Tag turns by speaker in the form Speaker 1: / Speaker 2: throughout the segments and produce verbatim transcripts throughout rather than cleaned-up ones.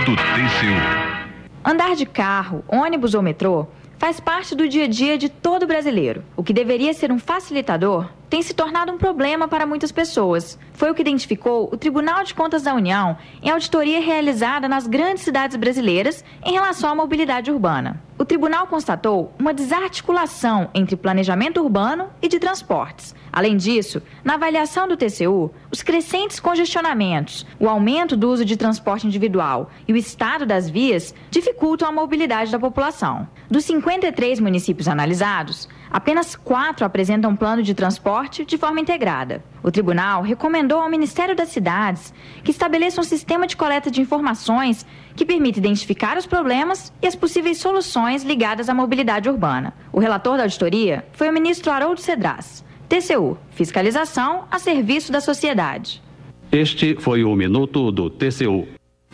Speaker 1: do T C U.
Speaker 2: Andar de carro, ônibus ou metrô faz parte do dia a dia de todo brasileiro. O que deveria ser um facilitador tem se tornado um problema para muitas pessoas. Foi o que identificou o Tribunal de Contas da União em auditoria realizada nas grandes cidades brasileiras em relação à mobilidade urbana. O tribunal constatou uma desarticulação entre planejamento urbano e de transportes. Além disso, na avaliação do T C U, os crescentes congestionamentos, o aumento do uso de transporte individual e o estado das vias dificultam a mobilidade da população. Dos cinquenta e três municípios analisados, apenas quatro apresentam um plano de transporte de forma integrada. O tribunal recomendou ao Ministério das Cidades que estabeleça um sistema de coleta de informações que permita identificar os problemas e as possíveis soluções ligadas à mobilidade urbana. O relator da auditoria foi o ministro Haroldo Cedras. T C U, fiscalização a serviço da sociedade.
Speaker 3: Este foi o Minuto do T C U.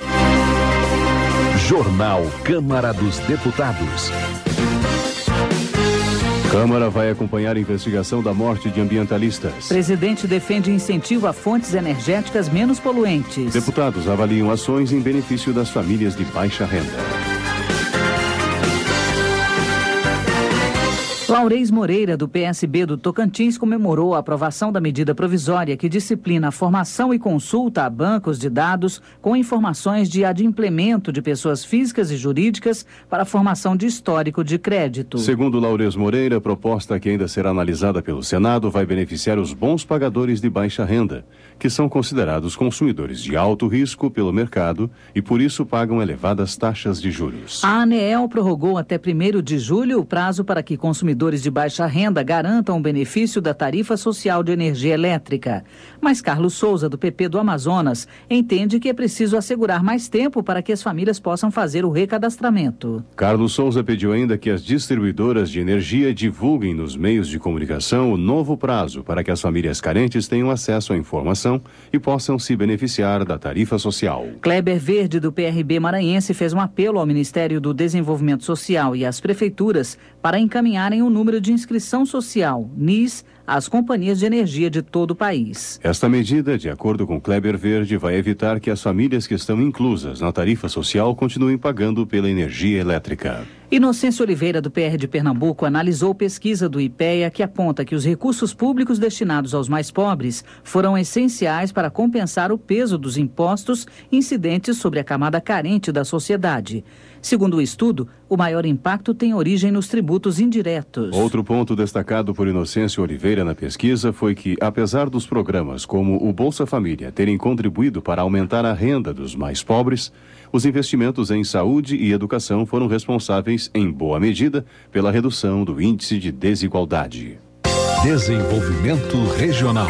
Speaker 4: Jornal Câmara dos Deputados.
Speaker 5: Câmara vai acompanhar a investigação da morte de ambientalistas.
Speaker 6: Presidente defende incentivo a fontes energéticas menos poluentes.
Speaker 5: Deputados avaliam ações em benefício das famílias de baixa renda.
Speaker 6: Laurez Moreira, do P S B do Tocantins, comemorou a aprovação da medida provisória que disciplina a formação e consulta a bancos de dados com informações de adimplemento de pessoas físicas e jurídicas para a formação de histórico de crédito.
Speaker 5: Segundo Laurez Moreira, a proposta que ainda será analisada pelo Senado vai beneficiar os bons pagadores de baixa renda, que são considerados consumidores de alto risco pelo mercado e por isso pagam elevadas taxas de juros.
Speaker 6: A ANEEL prorrogou até primeiro de julho o prazo para que consumidores de baixa renda garantam o benefício da tarifa social de energia elétrica. Mas Carlos Souza, do P P do Amazonas, entende que é preciso assegurar mais tempo para que as famílias possam fazer o recadastramento.
Speaker 5: Carlos Souza pediu ainda que as distribuidoras de energia divulguem nos meios de comunicação o novo prazo para que as famílias carentes tenham acesso à informação e possam se beneficiar da tarifa social.
Speaker 6: Kleber Verde, do P R B maranhense, fez um apelo ao Ministério do Desenvolvimento Social e às prefeituras para encaminharem o número de inscrição social, N I S, às companhias de energia de todo o país.
Speaker 5: Esta medida, de acordo com Kleber Verde, vai evitar que as famílias que estão inclusas na tarifa social continuem pagando pela energia elétrica.
Speaker 6: Inocêncio Oliveira, do P R de Pernambuco, analisou pesquisa do IPEA que aponta que os recursos públicos destinados aos mais pobres foram essenciais para compensar o peso dos impostos incidentes sobre a camada carente da sociedade. Segundo o estudo, o maior impacto tem origem nos tributos indiretos.
Speaker 5: Outro ponto destacado por Inocêncio Oliveira na pesquisa foi que, apesar dos programas como o Bolsa Família terem contribuído para aumentar a renda dos mais pobres, os investimentos em saúde e educação foram responsáveis, em boa medida, pela redução do índice de desigualdade.
Speaker 4: Desenvolvimento Regional.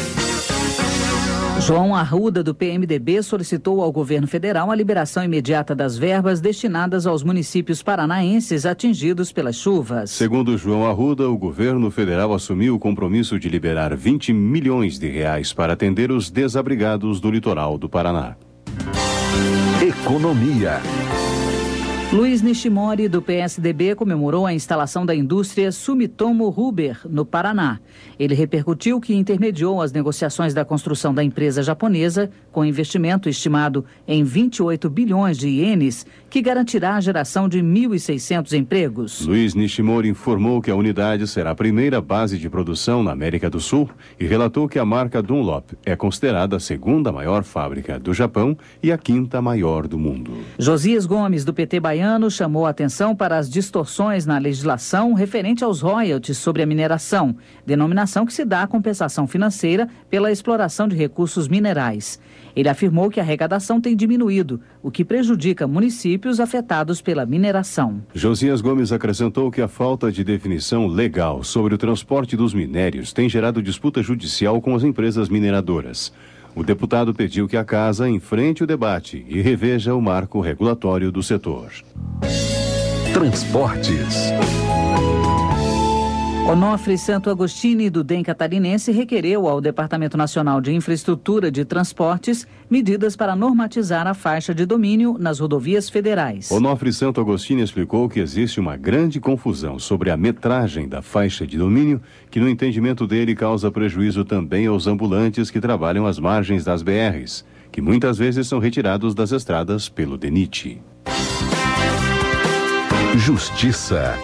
Speaker 6: João Arruda, do P M D B, solicitou ao governo federal a liberação imediata das verbas destinadas aos municípios paranaenses atingidos pelas chuvas.
Speaker 5: Segundo João Arruda, o governo federal assumiu o compromisso de liberar vinte milhões de reais para atender os desabrigados do litoral do Paraná.
Speaker 4: Economia.
Speaker 6: Luiz Nishimori, do P S D B, comemorou a instalação da indústria Sumitomo Rubber, no Paraná. Ele repercutiu que intermediou as negociações da construção da empresa japonesa, com investimento estimado em vinte e oito bilhões de ienes, que garantirá a geração de mil e seiscentos empregos.
Speaker 5: Luiz Nishimori informou que a unidade será a primeira base de produção na América do Sul e relatou que a marca Dunlop é considerada a segunda maior fábrica do Japão e a quinta maior do mundo.
Speaker 6: Josias Gomes, do P T baiano, chamou a atenção para as distorções na legislação referente aos royalties sobre a mineração, denominação que se dá à compensação financeira pela exploração de recursos minerais. Ele afirmou que a arrecadação tem diminuído, o que prejudica municípios afetados pela mineração.
Speaker 5: Josias Gomes acrescentou que a falta de definição legal sobre o transporte dos minérios tem gerado disputa judicial com as empresas mineradoras. O deputado pediu que a Casa enfrente o debate e reveja o marco regulatório do setor.
Speaker 4: Transportes.
Speaker 6: Onofre Santo Agostini, do D E M catarinense, requereu ao Departamento Nacional de Infraestrutura de Transportes medidas para normatizar a faixa de domínio nas rodovias federais.
Speaker 5: Onofre Santo Agostini explicou que existe uma grande confusão sobre a metragem da faixa de domínio, que no entendimento dele causa prejuízo também aos ambulantes que trabalham às margens das B Rs, que muitas vezes são retirados das estradas pelo D N I T.
Speaker 4: Justiça.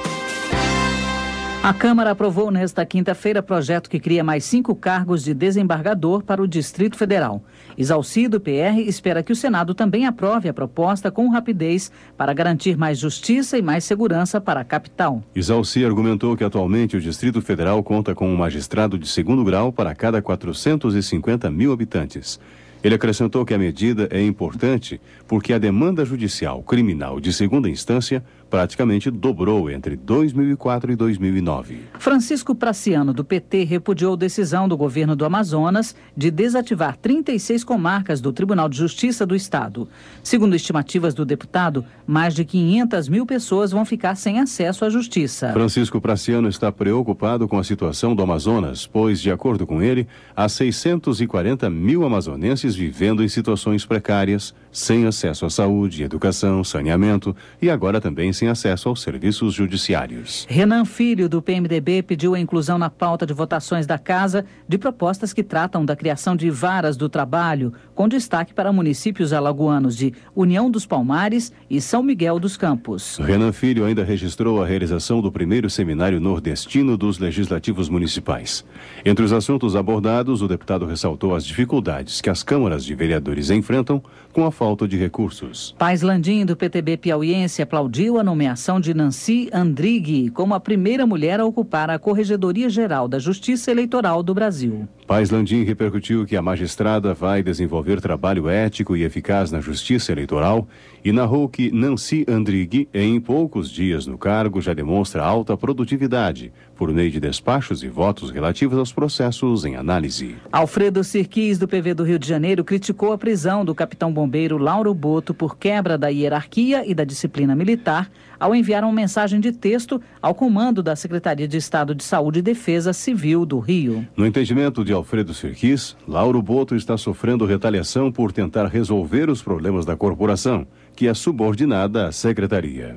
Speaker 6: A Câmara aprovou nesta quinta-feira projeto que cria mais cinco cargos de desembargador para o Distrito Federal. Isalci, do P R, espera que o Senado também aprove a proposta com rapidez para garantir mais justiça e mais segurança para a capital.
Speaker 5: Isalci argumentou que atualmente o Distrito Federal conta com um magistrado de segundo grau para cada quatrocentos e cinquenta mil habitantes. Ele acrescentou que a medida é importante porque a demanda judicial criminal de segunda instância praticamente dobrou entre dois mil e quatro e dois mil e nove.
Speaker 6: Francisco Praciano, do P T, repudiou decisão do governo do Amazonas de desativar trinta e seis comarcas do Tribunal de Justiça do Estado. Segundo estimativas do deputado, mais de quinhentas mil pessoas vão ficar sem acesso à justiça.
Speaker 5: Francisco Praciano está preocupado com a situação do Amazonas, pois, de acordo com ele, há seiscentos e quarenta mil amazonenses vivendo em situações precárias, sem acesso à saúde, educação, saneamento e agora também sem acesso aos serviços judiciários.
Speaker 6: Renan Filho, do P M D B, pediu a inclusão na pauta de votações da Casa de propostas que tratam da criação de varas do trabalho, com destaque para municípios alagoanos de União dos Palmares e São Miguel dos Campos.
Speaker 5: Renan Filho ainda registrou a realização do primeiro seminário nordestino dos legislativos municipais. Entre os assuntos abordados, o deputado ressaltou as dificuldades que as câmaras de vereadores enfrentam com a falta de recursos.
Speaker 6: Paz Landim, do P T B piauiense, aplaudiu a nomeação de Nancy Andrighi como a primeira mulher a ocupar a Corregedoria Geral da Justiça Eleitoral do Brasil.
Speaker 5: Paz Landim repercutiu que a magistrada vai desenvolver trabalho ético e eficaz na Justiça Eleitoral e narrou que Nancy Andrighi, em poucos dias no cargo, já demonstra alta produtividade, por meio de despachos e votos relativos aos processos em análise.
Speaker 6: Alfredo Sirquis, do P V do Rio de Janeiro, criticou a prisão do capitão bombeiro Lauro Boto por quebra da hierarquia e da disciplina militar ao enviar uma mensagem de texto ao comando da Secretaria de Estado de Saúde e Defesa Civil do Rio.
Speaker 5: No entendimento de Alfredo Sirquis, Lauro Boto está sofrendo retaliação por tentar resolver os problemas da corporação, que é subordinada à Secretaria.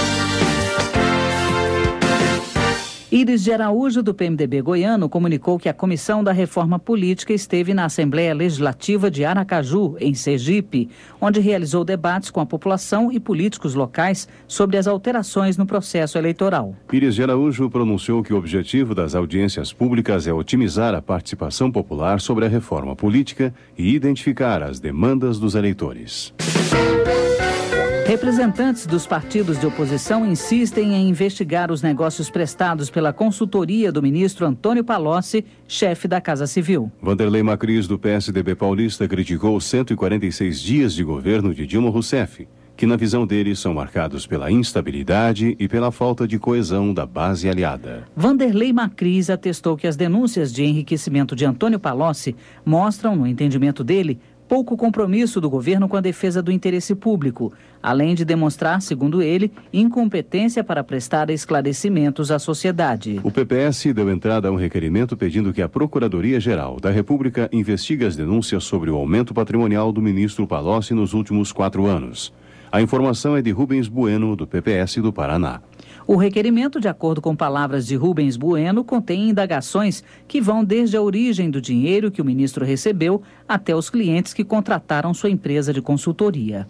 Speaker 6: Íris de Araújo, do P M D B goiano, comunicou que a Comissão da Reforma Política esteve na Assembleia Legislativa de Aracaju, em Sergipe, onde realizou debates com a população e políticos locais sobre as alterações no processo eleitoral.
Speaker 5: Íris de Araújo pronunciou que o objetivo das audiências públicas é otimizar a participação popular sobre a reforma política e identificar as demandas dos eleitores.
Speaker 6: Representantes dos partidos de oposição insistem em investigar os negócios prestados pela consultoria do ministro Antônio Palocci, chefe da Casa Civil.
Speaker 5: Vanderlei Macris, do P S D B paulista, criticou os cento e quarenta e seis dias de governo de Dilma Rousseff, que na visão dele são marcados pela instabilidade e pela falta de coesão da base aliada.
Speaker 6: Vanderlei Macris atestou que as denúncias de enriquecimento de Antônio Palocci mostram, no entendimento dele, pouco compromisso do governo com a defesa do interesse público, além de demonstrar, segundo ele, incompetência para prestar esclarecimentos à sociedade.
Speaker 5: O P P S deu entrada a um requerimento pedindo que a Procuradoria-Geral da República investigue as denúncias sobre o aumento patrimonial do ministro Palocci nos últimos quatro anos. A informação é de Rubens Bueno, do P P S do Paraná.
Speaker 6: O requerimento, de acordo com palavras de Rubens Bueno, contém indagações que vão desde a origem do dinheiro que o ministro recebeu até os clientes que contrataram sua empresa de consultoria.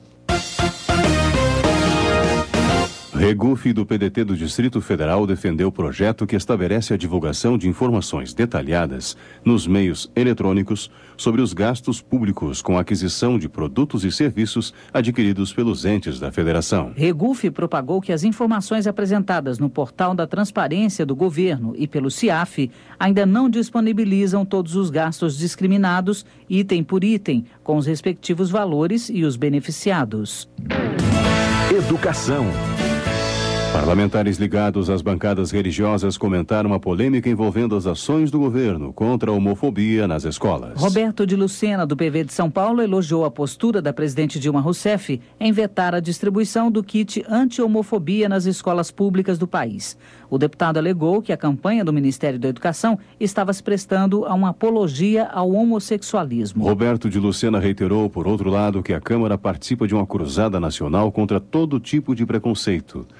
Speaker 5: Regufe, do P D T do Distrito Federal, defendeu o projeto que estabelece a divulgação de informações detalhadas nos meios eletrônicos sobre os gastos públicos com a aquisição de produtos e serviços adquiridos pelos entes da federação.
Speaker 6: Regufe propagou que as informações apresentadas no portal da Transparência do Governo e pelo CIAF ainda não disponibilizam todos os gastos discriminados, item por item, com os respectivos valores e os beneficiados.
Speaker 4: Educação.
Speaker 5: Parlamentares ligados às bancadas religiosas comentaram a polêmica envolvendo as ações do governo contra a homofobia nas escolas.
Speaker 6: Roberto de Lucena, do P V de São Paulo, elogiou a postura da presidente Dilma Rousseff em vetar a distribuição do kit anti-homofobia nas escolas públicas do país. O deputado alegou que a campanha do Ministério da Educação estava se prestando a uma apologia ao homossexualismo.
Speaker 5: Roberto de Lucena reiterou, por outro lado, que a Câmara participa de uma cruzada nacional contra todo tipo de preconceito e na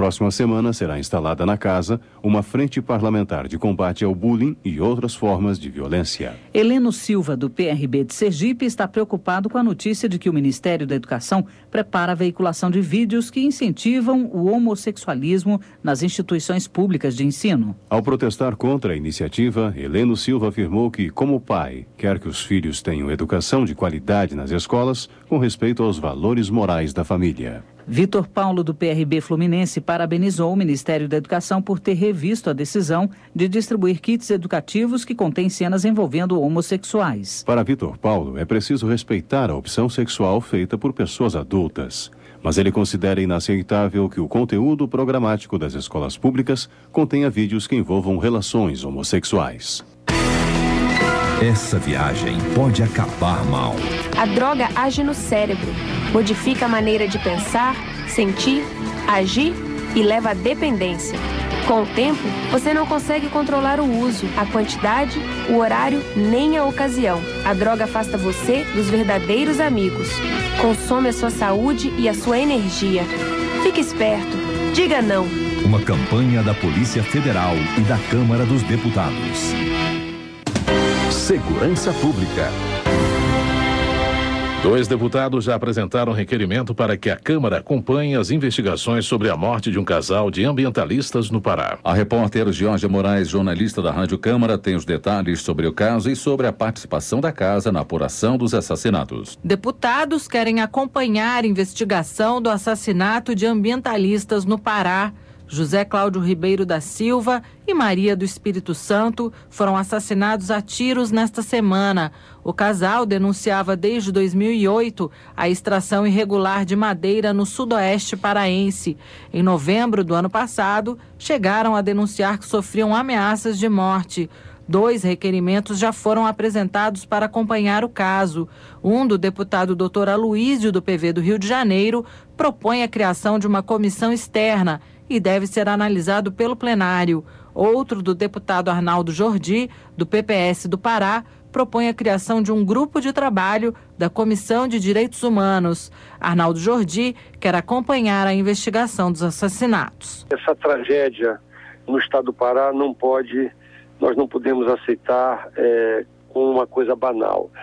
Speaker 5: próxima semana será instalada na casa uma frente parlamentar de combate ao bullying e outras formas de violência.
Speaker 6: Heleno Silva, do P R B de Sergipe, está preocupado com a notícia de que o Ministério da Educação prepara a veiculação de vídeos que incentivam o homossexualismo nas instituições públicas de ensino.
Speaker 5: Ao protestar contra a iniciativa, Heleno Silva afirmou que, como pai, quer que os filhos tenham educação de qualidade nas escolas, com respeito aos valores morais da família.
Speaker 6: Vitor Paulo, do P R B Fluminense, parabenizou o Ministério da Educação por ter revisto a decisão de distribuir kits educativos que contêm cenas envolvendo homossexuais.
Speaker 5: Para Vitor Paulo, é preciso respeitar a opção sexual feita por pessoas adultas. Mas ele considera inaceitável que o conteúdo programático das escolas públicas contenha vídeos que envolvam relações homossexuais.
Speaker 4: Essa viagem pode acabar mal.
Speaker 7: A droga age no cérebro, modifica a maneira de pensar, sentir, agir e leva à dependência. Com o tempo, você não consegue controlar o uso, a quantidade, o horário nem a ocasião. A droga afasta você dos verdadeiros amigos. Consome a sua saúde e a sua energia. Fique esperto. Diga não.
Speaker 4: Uma campanha da Polícia Federal e da Câmara dos Deputados. Segurança Pública.
Speaker 8: Dois deputados já apresentaram requerimento para que a Câmara acompanhe as investigações sobre a morte de um casal de ambientalistas no Pará.
Speaker 9: A repórter Georgia Moraes, jornalista da Rádio Câmara, tem os detalhes sobre o caso e sobre a participação da casa na apuração dos assassinatos.
Speaker 10: Deputados querem acompanhar a investigação do assassinato de ambientalistas no Pará. José Cláudio Ribeiro da Silva e Maria do Espírito Santo foram assassinados a tiros nesta semana. O casal denunciava desde dois mil e oito a extração irregular de madeira no sudoeste paraense. Em novembro do ano passado, chegaram a denunciar que sofriam ameaças de morte. Dois requerimentos já foram apresentados para acompanhar o caso. Um do deputado doutor Aloísio, do P V do Rio de Janeiro, propõe a criação de uma comissão externa e deve ser analisado pelo plenário. Outro, do deputado Arnaldo Jordi, do P P S do Pará, propõe a criação de um grupo de trabalho da Comissão de Direitos Humanos. Arnaldo Jordi quer acompanhar a investigação dos assassinatos.
Speaker 11: Essa tragédia no estado do Pará não pode, nós não podemos aceitar é, como uma coisa banal.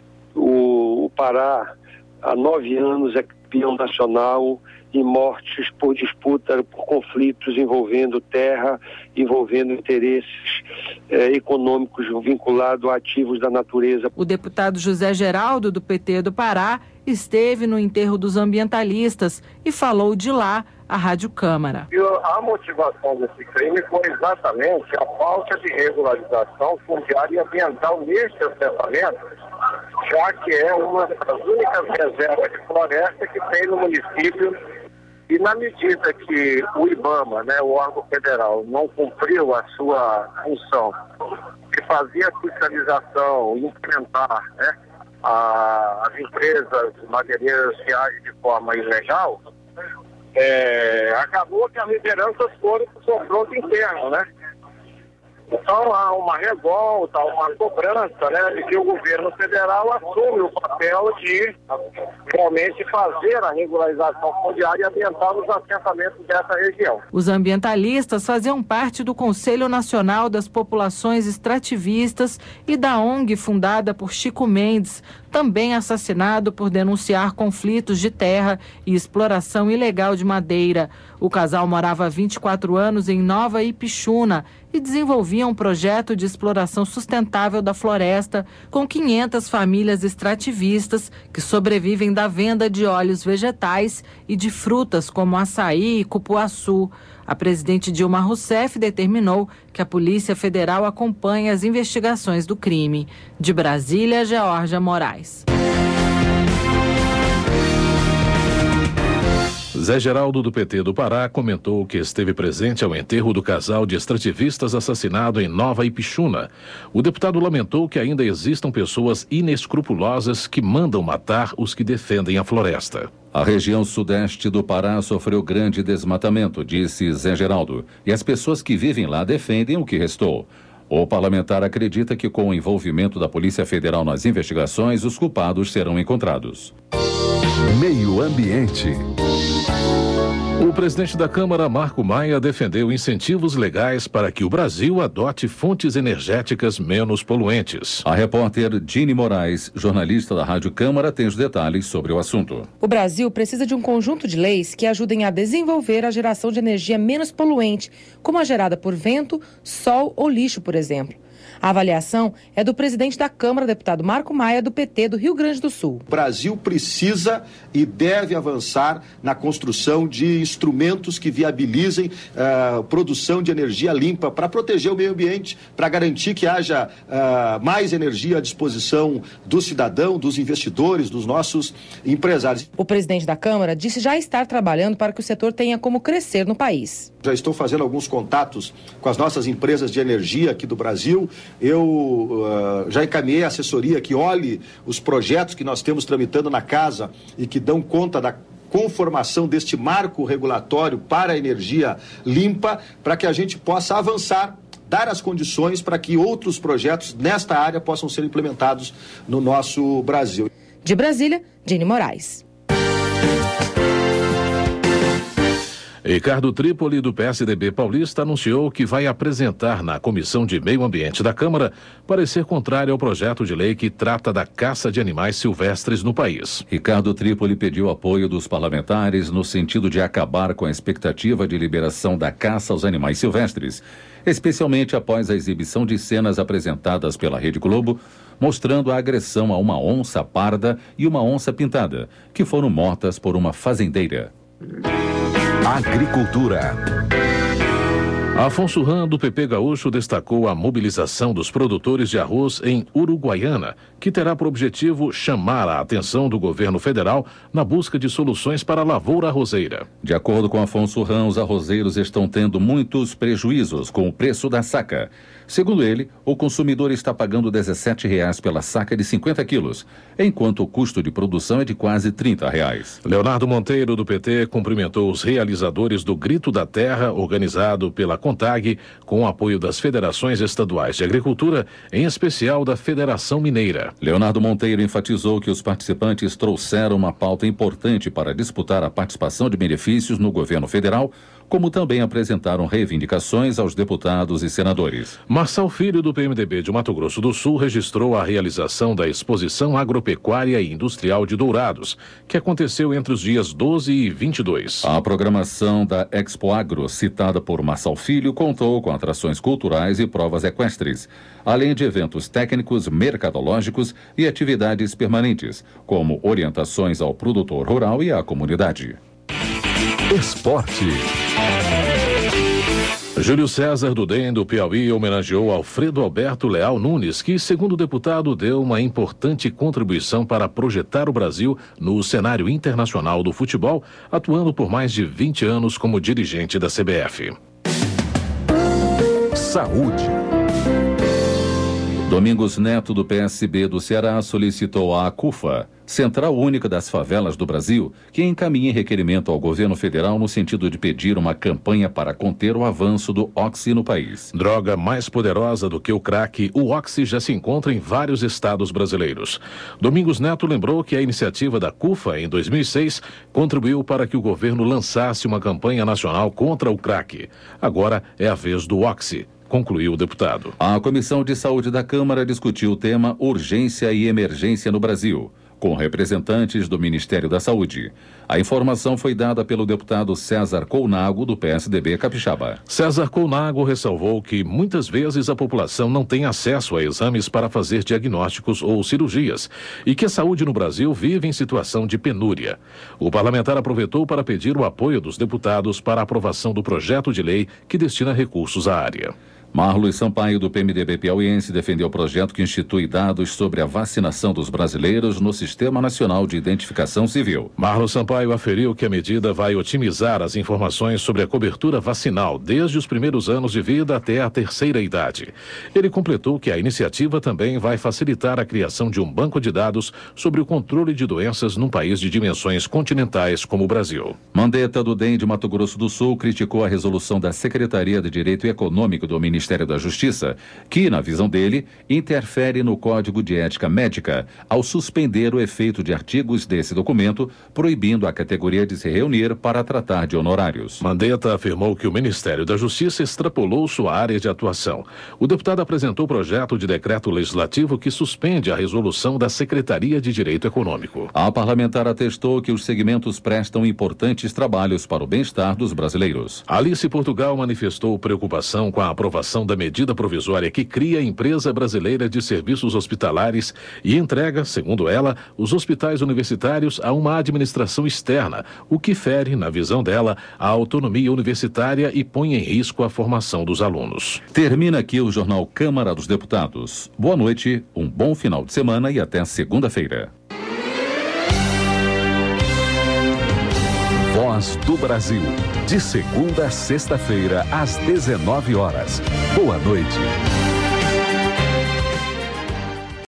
Speaker 11: O, o Pará, há nove anos, é campeão nacional em mortes por disputa, por conflitos envolvendo terra, envolvendo interesses eh, econômicos vinculados a ativos da natureza.
Speaker 10: O deputado José Geraldo, do P T do Pará, esteve no enterro dos ambientalistas e falou de lá à Rádio Câmara.
Speaker 12: A motivação desse crime foi exatamente a falta de regularização fundiária e ambiental neste assentamento, já que é uma das únicas reservas de floresta que tem no município. E na medida que o IBAMA, né, o órgão federal, não cumpriu a sua função de fazer a fiscalização e implementar, né, a, as empresas madeireiras que agem de forma ilegal, é, acabou que as lideranças foram para o confronto interno, né? Então há uma revolta, uma cobrança, né, de que o governo federal assume o papel de realmente fazer a regularização fundiária e ambiental nos assentamentos dessa região.
Speaker 10: Os ambientalistas faziam parte do Conselho Nacional das Populações Extrativistas e da O N G fundada por Chico Mendes, também assassinado por denunciar conflitos de terra e exploração ilegal de madeira. O casal morava há vinte e quatro anos em Nova Ipixuna e desenvolvia um projeto de exploração sustentável da floresta com quinhentas famílias extrativistas que sobrevivem da venda de óleos vegetais e de frutas como açaí e cupuaçu. A presidente Dilma Rousseff determinou que a Polícia Federal acompanhe as investigações do crime. De Brasília, Georgia Moraes.
Speaker 8: Zé Geraldo, do P T do Pará, comentou que esteve presente ao enterro do casal de extrativistas assassinado em Nova Ipixuna. O deputado lamentou que ainda existam pessoas inescrupulosas que mandam matar os que defendem a floresta.
Speaker 9: A região sudeste do Pará sofreu grande desmatamento, disse Zé Geraldo, e as pessoas que vivem lá defendem o que restou. O parlamentar acredita que, com o envolvimento da Polícia Federal nas investigações, os culpados serão encontrados.
Speaker 4: Meio Ambiente.
Speaker 8: O presidente da Câmara, Marco Maia, defendeu incentivos legais para que o Brasil adote fontes energéticas menos poluentes.
Speaker 9: A repórter Dini Moraes, jornalista da Rádio Câmara, tem os detalhes sobre o assunto.
Speaker 13: O Brasil precisa de um conjunto de leis que ajudem a desenvolver a geração de energia menos poluente, como a gerada por vento, sol ou lixo, por exemplo. A avaliação é do presidente da Câmara, deputado Marco Maia, do P T do Rio Grande do Sul.
Speaker 14: O Brasil precisa e deve avançar na construção de instrumentos que viabilizem a uh, produção de energia limpa para proteger o meio ambiente, para garantir que haja uh, mais energia à disposição do cidadão, dos investidores, dos nossos empresários.
Speaker 13: O presidente da Câmara disse já estar trabalhando para que o setor tenha como crescer no país.
Speaker 14: Já estou fazendo alguns contatos com as nossas empresas de energia aqui do Brasil. Eu uh, já encaminhei a assessoria que olhe os projetos que nós temos tramitando na casa e que dão conta da conformação deste marco regulatório para a energia limpa, para que a gente possa avançar, dar as condições para que outros projetos nesta área possam ser implementados no nosso Brasil.
Speaker 13: De Brasília, Dini Moraes.
Speaker 8: Ricardo Trípoli, do P S D B paulista, anunciou que vai apresentar na Comissão de Meio Ambiente da Câmara parecer contrário ao projeto de lei que trata da caça de animais silvestres no país.
Speaker 9: Ricardo Trípoli pediu apoio dos parlamentares no sentido de acabar com a expectativa de liberação da caça aos animais silvestres, especialmente após a exibição de cenas apresentadas pela Rede Globo, mostrando a agressão a uma onça parda e uma onça pintada, que foram mortas por uma fazendeira.
Speaker 4: Agricultura.
Speaker 8: Afonso Ram, do P P Gaúcho, destacou a mobilização dos produtores de arroz em Uruguaiana, que terá por objetivo chamar a atenção do governo federal na busca de soluções para a lavoura arrozeira.
Speaker 9: De acordo com Afonso Ram, os arrozeiros estão tendo muitos prejuízos com o preço da saca. Segundo ele, o consumidor está pagando dezessete reais pela saca de cinquenta quilos, enquanto o custo de produção é de quase trinta reais.
Speaker 8: Leonardo Monteiro, do P T, cumprimentou os realizadores do Grito da Terra, organizado pela CONTAG, com o apoio das federações estaduais de agricultura, em especial da Federação Mineira.
Speaker 9: Leonardo Monteiro enfatizou que os participantes trouxeram uma pauta importante para disputar a participação de benefícios no governo federal, como também apresentaram reivindicações aos deputados e senadores.
Speaker 8: Marçal Filho, do P M D B de Mato Grosso do Sul, registrou a realização da Exposição Agropecuária e Industrial de Dourados, que aconteceu entre os dias doze e vinte e dois.
Speaker 9: A programação da Expo Agro, citada por Marçal Filho, contou com atrações culturais e provas equestres, além de eventos técnicos, mercadológicos e atividades permanentes, como orientações ao produtor rural e à comunidade.
Speaker 4: Esporte.
Speaker 8: Júlio César, do D E M do Piauí, homenageou Alfredo Alberto Leal Nunes, que, segundo o deputado, deu uma importante contribuição para projetar o Brasil no cenário internacional do futebol, atuando por mais de vinte anos como dirigente da C B F.
Speaker 4: Saúde.
Speaker 9: Domingos Neto, do P S B do Ceará, solicitou à CUFA, Central Única das Favelas do Brasil, que encaminhe requerimento ao governo federal no sentido de pedir uma campanha para conter o avanço do Oxy no país.
Speaker 8: Droga mais poderosa do que o crack, o Oxy já se encontra em vários estados brasileiros. Domingos Neto lembrou que a iniciativa da CUFA, em dois mil e seis, contribuiu para que o governo lançasse uma campanha nacional contra o crack. Agora é a vez do Oxy, concluiu o deputado.
Speaker 9: A Comissão de Saúde da Câmara discutiu o tema Urgência e Emergência no Brasil, com representantes do Ministério da Saúde. A informação foi dada pelo deputado César Colnago, do P S D B Capixaba.
Speaker 8: César Colnago ressalvou que muitas vezes a população não tem acesso a exames para fazer diagnósticos ou cirurgias e que a saúde no Brasil vive em situação de penúria. O parlamentar aproveitou para pedir o apoio dos deputados para a aprovação do projeto de lei que destina recursos à área.
Speaker 9: Marlos Sampaio, do P M D B piauiense, defendeu o projeto que institui dados sobre a vacinação dos brasileiros no Sistema Nacional de Identificação Civil.
Speaker 8: Marlos Sampaio aferiu que a medida vai otimizar as informações sobre a cobertura vacinal desde os primeiros anos de vida até a terceira idade. Ele completou que a iniciativa também vai facilitar a criação de um banco de dados sobre o controle de doenças num país de dimensões continentais como o Brasil.
Speaker 9: Mandetta, do D E M de Mato Grosso do Sul, criticou a resolução da Secretaria de Direito Econômico do Ministério Ministério da Justiça, que, na visão dele, interfere no Código de Ética Médica ao suspender o efeito de artigos desse documento, proibindo a categoria de se reunir para tratar de honorários.
Speaker 8: Mandetta afirmou que o Ministério da Justiça extrapolou sua área de atuação. O deputado apresentou o projeto de decreto legislativo que suspende a resolução da Secretaria de Direito Econômico.
Speaker 9: A parlamentar atestou que os segmentos prestam importantes trabalhos para o bem-estar dos brasileiros.
Speaker 8: Alice Portugal manifestou preocupação com a aprovação da medida provisória que cria a Empresa Brasileira de Serviços Hospitalares e entrega, segundo ela, os hospitais universitários a uma administração externa, o que fere, na visão dela, a autonomia universitária e põe em risco a formação dos alunos.
Speaker 9: Termina aqui o Jornal Câmara dos Deputados. Boa noite, um bom final de semana e até segunda-feira.
Speaker 4: Voz do Brasil, de segunda a sexta-feira, às dezenove horas. Boa noite.